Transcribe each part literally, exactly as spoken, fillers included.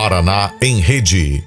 Paraná em Rede.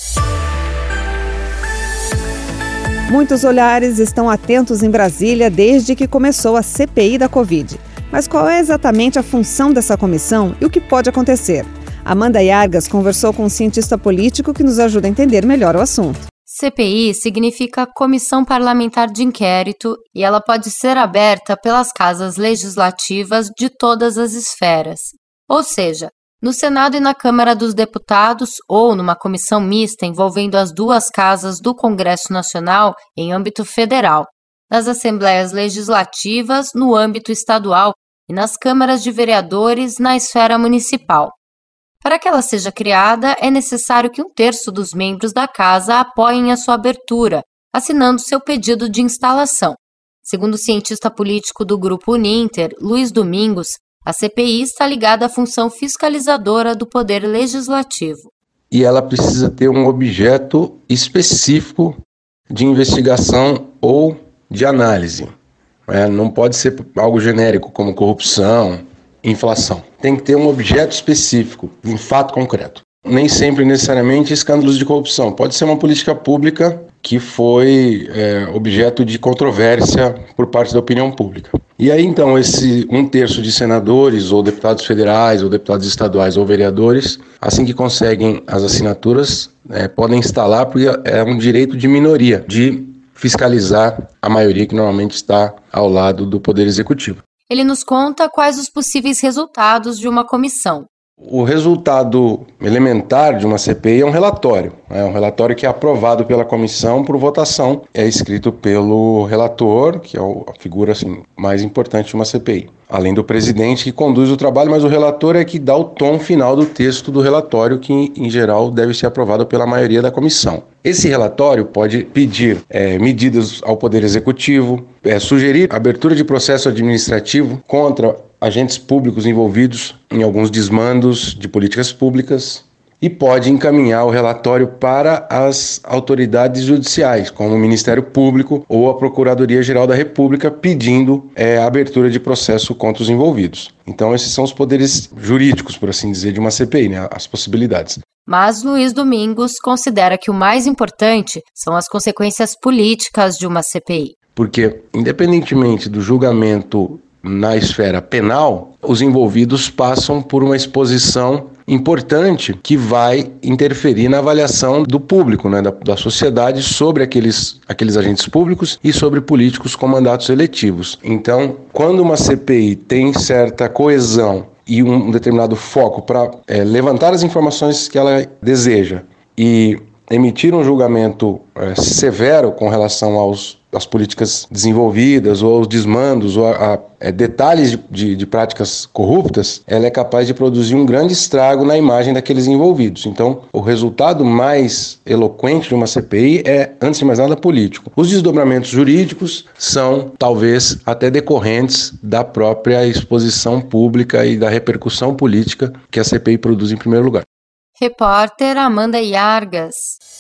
Muitos olhares estão atentos em Brasília desde que começou a C P I da Covid. Mas qual é exatamente a função dessa comissão e o que pode acontecer? Amanda Yargas conversou com um cientista político que nos ajuda a entender melhor o assunto. C P I significa Comissão Parlamentar de Inquérito e ela pode ser aberta pelas casas legislativas de todas as esferas. Ou seja, no Senado e na Câmara dos Deputados ou numa comissão mista envolvendo as duas casas do Congresso Nacional em âmbito federal, nas Assembleias Legislativas no âmbito estadual e nas câmaras de vereadores na esfera municipal. Para que ela seja criada, é necessário que um terço dos membros da casa apoiem a sua abertura, assinando seu pedido de instalação. Segundo o cientista político do Grupo Uninter, Luiz Domingos, a C P I está ligada à função fiscalizadora do Poder Legislativo. E ela precisa ter um objeto específico de investigação ou de análise. É, não pode ser algo genérico como corrupção, inflação. Tem que ter um objeto específico, um fato concreto. Nem sempre necessariamente escândalos de corrupção. Pode ser uma política pública que foi é, objeto de controvérsia por parte da opinião pública. E aí então esse um terço de senadores ou deputados federais ou deputados estaduais ou vereadores, assim que conseguem as assinaturas, é, podem instalar, porque é um direito de minoria de fiscalizar a maioria que normalmente está ao lado do Poder Executivo. Ele nos conta quais os possíveis resultados de uma comissão. O resultado elementar de uma C P I é um relatório. É um relatório que é aprovado pela comissão por votação. É escrito pelo relator, que é a figura assim, mais importante de uma C P I. Além do presidente que conduz o trabalho, mas o relator é que dá o tom final do texto do relatório, que em geral deve ser aprovado pela maioria da comissão. Esse relatório pode pedir é, medidas ao Poder Executivo, é, sugerir abertura de processo administrativo contra agentes públicos envolvidos em alguns desmandos de políticas públicas e pode encaminhar o relatório para as autoridades judiciais, como o Ministério Público ou a Procuradoria-Geral da República, pedindo é, a abertura de processo contra os envolvidos. Então esses são os poderes jurídicos, por assim dizer, de uma C P I, né? As possibilidades. Mas Luiz Domingos considera que o mais importante são as consequências políticas de uma C P I. Porque, independentemente do julgamento na esfera penal, os envolvidos passam por uma exposição importante que vai interferir na avaliação do público, né, da, da sociedade sobre aqueles, aqueles agentes públicos e sobre políticos com mandatos eletivos. Então, quando uma C P I tem certa coesão e um determinado foco para é, levantar as informações que ela deseja e emitir um julgamento é, severo com relação aos as políticas desenvolvidas ou aos desmandos ou a, a, a detalhes de, de, de práticas corruptas, ela é capaz de produzir um grande estrago na imagem daqueles envolvidos. Então, o resultado mais eloquente de uma C P I é, antes de mais nada, político. Os desdobramentos jurídicos são, talvez, até decorrentes da própria exposição pública e da repercussão política que a C P I produz em primeiro lugar. Repórter Amanda Yargas.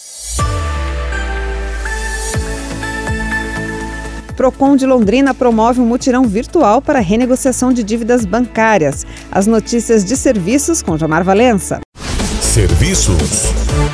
Procon de Londrina promove um mutirão virtual para renegociação de dívidas bancárias. As notícias de serviços com Jamar Valença. Serviços.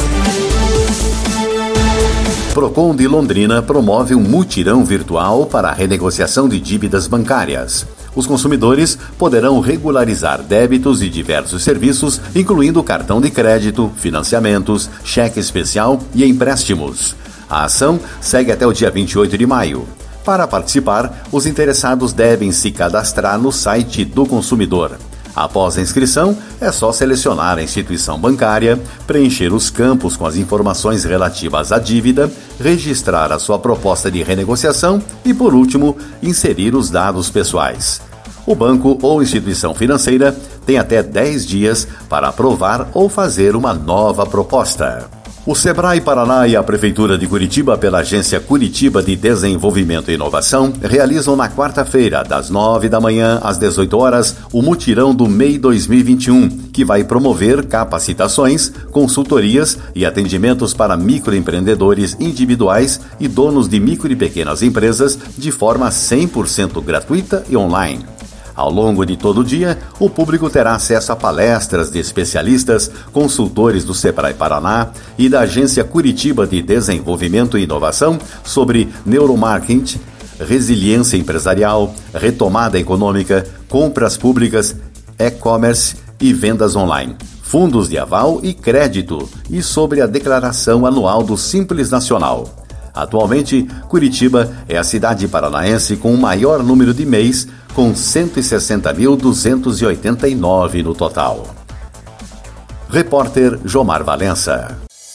Procon de Londrina promove um mutirão virtual para a renegociação de dívidas bancárias. Os consumidores poderão regularizar débitos de diversos serviços, incluindo cartão de crédito, financiamentos, cheque especial e empréstimos. A ação segue até o dia vinte e oito de maio. Para participar, os interessados devem se cadastrar no site do consumidor. Após a inscrição, é só selecionar a instituição bancária, preencher os campos com as informações relativas à dívida, registrar a sua proposta de renegociação e, por último, inserir os dados pessoais. O banco ou instituição financeira tem até dez dias para aprovar ou fazer uma nova proposta. O Sebrae Paraná e a Prefeitura de Curitiba, pela Agência Curitiba de Desenvolvimento e Inovação, realizam na quarta-feira, das nove da manhã às dezoito horas, o Mutirão do M E I dois mil e vinte e um, que vai promover capacitações, consultorias e atendimentos para microempreendedores individuais e donos de micro e pequenas empresas de forma cem por cento gratuita e online. Ao longo de todo o dia, o público terá acesso a palestras de especialistas, consultores do Sebrae Paraná e da Agência Curitiba de Desenvolvimento e Inovação sobre neuromarketing, resiliência empresarial, retomada econômica, compras públicas, e-commerce e vendas online, fundos de aval e crédito e sobre a declaração anual do Simples Nacional. Atualmente, Curitiba é a cidade paranaense com o maior número de M E Is, com cento e sessenta mil duzentos e oitenta e nove no total. Repórter Jomar Valença.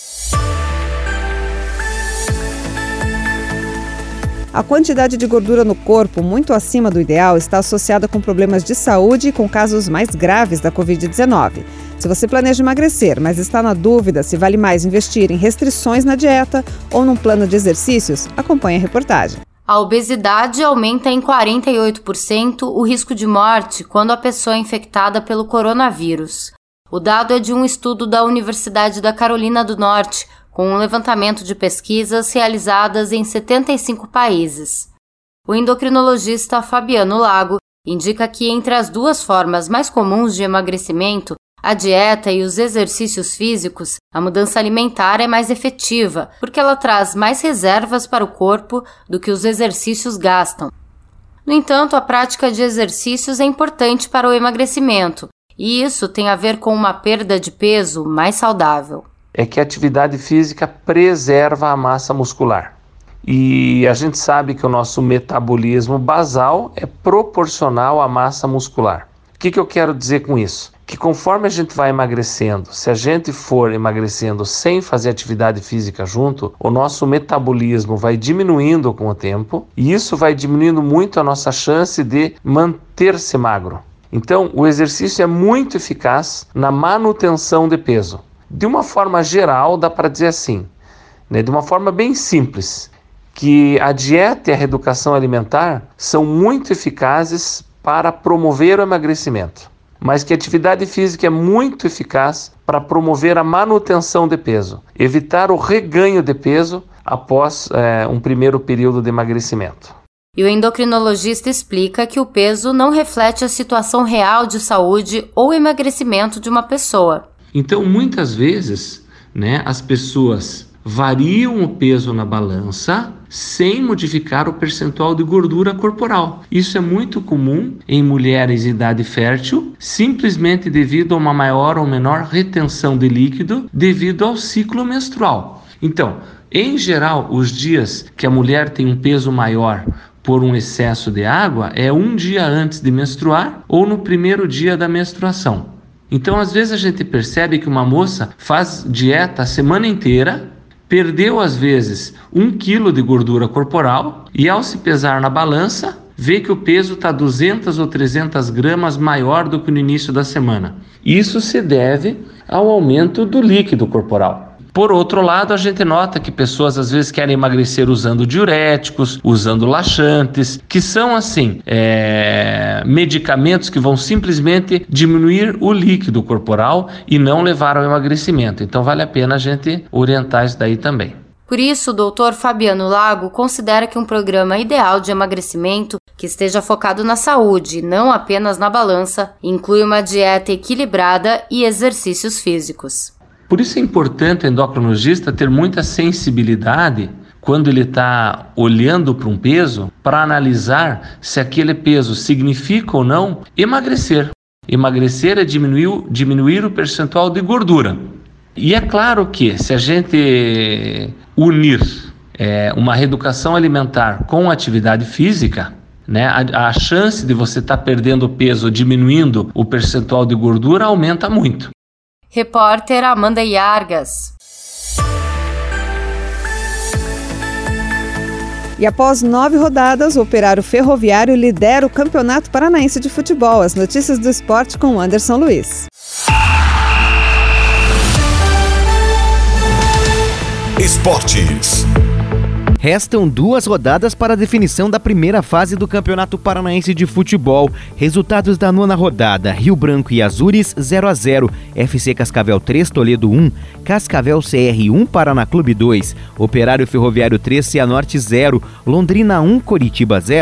A quantidade de gordura no corpo, muito acima do ideal, está associada com problemas de saúde e com casos mais graves da covid dezenove. Se você planeja emagrecer, mas está na dúvida se vale mais investir em restrições na dieta ou num plano de exercícios, acompanhe a reportagem. A obesidade aumenta em quarenta e oito por cento o risco de morte quando a pessoa é infectada pelo coronavírus. O dado é de um estudo da Universidade da Carolina do Norte, com um levantamento de pesquisas realizadas em setenta e cinco países. O endocrinologista Fabiano Lago indica que entre as duas formas mais comuns de emagrecimento, a dieta e os exercícios físicos, a mudança alimentar é mais efetiva, porque ela traz mais reservas para o corpo do que os exercícios gastam. No entanto, a prática de exercícios é importante para o emagrecimento, e isso tem a ver com uma perda de peso mais saudável. É que a atividade física preserva a massa muscular. E a gente sabe que o nosso metabolismo basal é proporcional à massa muscular. O que, que eu quero dizer com isso? Que conforme a gente vai emagrecendo, se a gente for emagrecendo sem fazer atividade física junto, o nosso metabolismo vai diminuindo com o tempo e isso vai diminuindo muito a nossa chance de manter-se magro. Então, o exercício é muito eficaz na manutenção de peso. De uma forma geral, dá para dizer assim, né, de uma forma bem simples, que a dieta e a reeducação alimentar são muito eficazes para promover o emagrecimento, mas que a atividade física é muito eficaz para promover a manutenção de peso, evitar o reganho de peso após é, um primeiro período de emagrecimento. E o endocrinologista explica que o peso não reflete a situação real de saúde ou emagrecimento de uma pessoa. Então, muitas vezes, né, as pessoas variam o peso na balança sem modificar o percentual de gordura corporal. Isso é muito comum em mulheres em idade fértil, simplesmente devido a uma maior ou menor retenção de líquido devido ao ciclo menstrual. Então, em geral, os dias que a mulher tem um peso maior por um excesso de água é um dia antes de menstruar ou no primeiro dia da menstruação. Então, às vezes a gente percebe que uma moça faz dieta a semana inteira, perdeu às vezes um quilo de gordura corporal e ao se pesar na balança, vê que o peso está duzentas ou trezentas gramas maior do que no início da semana. Isso se deve ao aumento do líquido corporal. Por outro lado, a gente nota que pessoas às vezes querem emagrecer usando diuréticos, usando laxantes, que são assim, é, medicamentos que vão simplesmente diminuir o líquido corporal e não levar ao emagrecimento. Então vale a pena a gente orientar isso daí também. Por isso, o doutor Fabiano Lago considera que um programa ideal de emagrecimento que esteja focado na saúde, não apenas na balança, inclui uma dieta equilibrada e exercícios físicos. Por isso é importante o endocrinologista ter muita sensibilidade quando ele está olhando para um peso para analisar se aquele peso significa ou não emagrecer. Emagrecer é diminuir, diminuir o percentual de gordura. E é claro que se a gente unir é, uma reeducação alimentar com atividade física, né, a, a chance de você estar tá perdendo peso ou diminuindo o percentual de gordura aumenta muito. Repórter Amanda Iargas. E após nove rodadas, o Operário Ferroviário lidera o Campeonato Paranaense de Futebol. As notícias do esporte com Anderson Luiz. Esportes. Restam duas rodadas para a definição da primeira fase do Campeonato Paranaense de Futebol. Resultados da nona rodada: Rio Branco e Azures zero a zero, F C Cascavel três, Toledo um, Cascavel C R um, Paraná Clube dois, Operário Ferroviário três, Cianorte zero, Londrina um, Coritiba zero,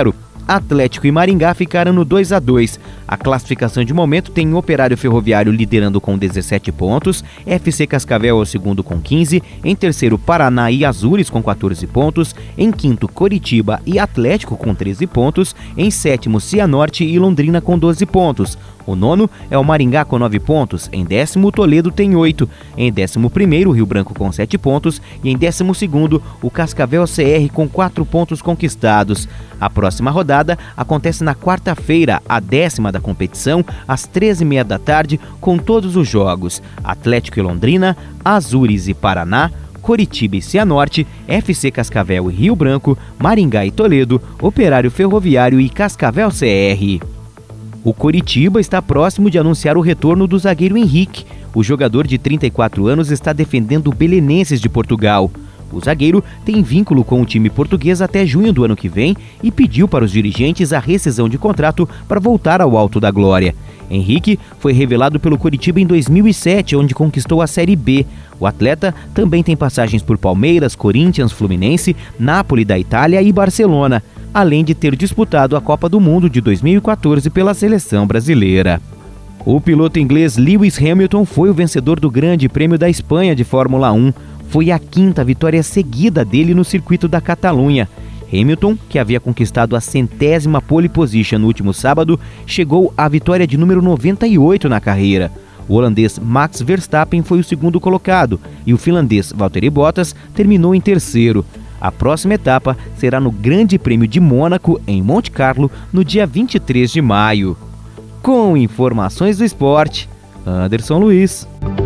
Atlético e Maringá ficaram no dois a dois. A classificação de momento tem Operário Ferroviário liderando com dezessete pontos, F C Cascavel é o segundo com quinze, em terceiro Paraná e Azures com quatorze pontos, em quinto Coritiba e Atlético com treze pontos, em sétimo Cianorte e Londrina com doze pontos. O nono é o Maringá com nove pontos, em décimo o Toledo tem oito, em décimo primeiro o Rio Branco com sete pontos e em décimo segundo o Cascavel C R com quatro pontos conquistados. A próxima rodada acontece na quarta-feira, a décima da competição, às treze e meia da tarde, com todos os jogos: Atlético e Londrina, Azures e Paraná, Coritiba e Cianorte, F C Cascavel e Rio Branco, Maringá e Toledo, Operário Ferroviário e Cascavel C R. O Coritiba está próximo de anunciar o retorno do zagueiro Henrique. O jogador de trinta e quatro anos está defendendo o Belenenses de Portugal. O zagueiro tem vínculo com o time português até junho do ano que vem e pediu para os dirigentes a rescisão de contrato para voltar ao alto da glória. Henrique foi revelado pelo Coritiba em dois mil e sete, onde conquistou a Série B. O atleta também tem passagens por Palmeiras, Corinthians, Fluminense, Nápoles da Itália e Barcelona, além de ter disputado a Copa do Mundo de dois mil e quatorze pela seleção brasileira. O piloto inglês Lewis Hamilton foi o vencedor do Grande Prêmio da Espanha de Fórmula um. Foi a quinta vitória seguida dele no circuito da Catalunha. Hamilton, que havia conquistado a centésima pole position no último sábado, chegou à vitória de número noventa e oito na carreira. O holandês Max Verstappen foi o segundo colocado e o finlandês Valtteri Bottas terminou em terceiro. A próxima etapa será no Grande Prêmio de Mônaco, em Monte Carlo, no dia vinte e três de maio. Com informações do esporte, Anderson Luiz.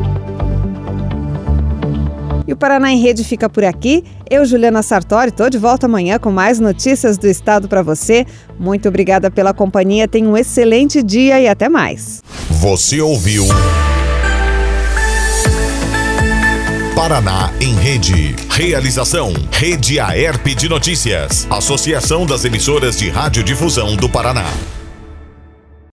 E o Paraná em Rede fica por aqui. Eu, Juliana Sartori, estou de volta amanhã com mais notícias do estado para você. Muito obrigada pela companhia, tenha um excelente dia e até mais. Você ouviu Paraná em Rede. Realização Rede Aerp de Notícias. Associação das Emissoras de Radiodifusão do Paraná.